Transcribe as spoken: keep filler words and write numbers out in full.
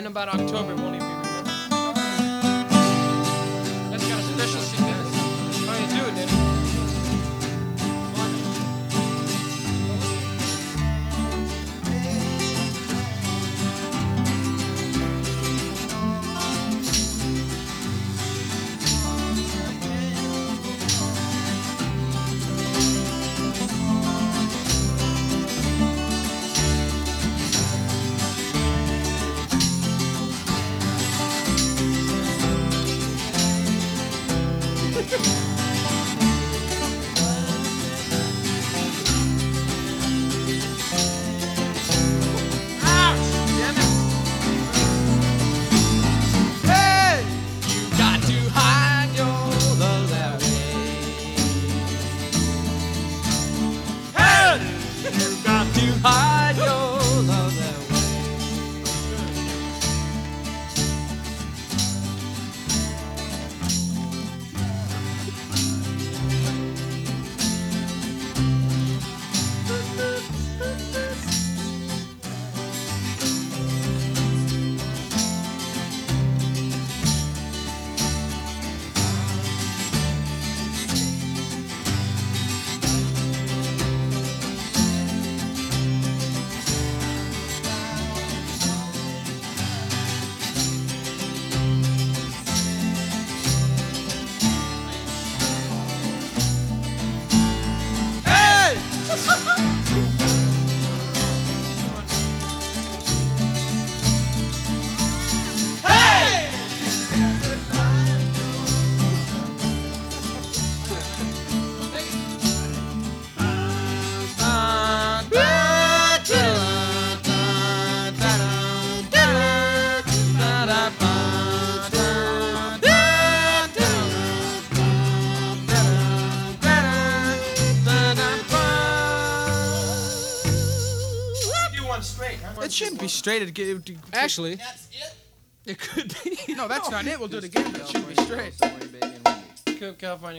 In about October, it won't even be remembered. That's got a special significance. How you doing, Eddie? Hide your love that way. Straight, huh? It shouldn't be straight. It, it, it, Actually, That's it? it could be. no, that's not it. We'll do it again, but it should be straight. California.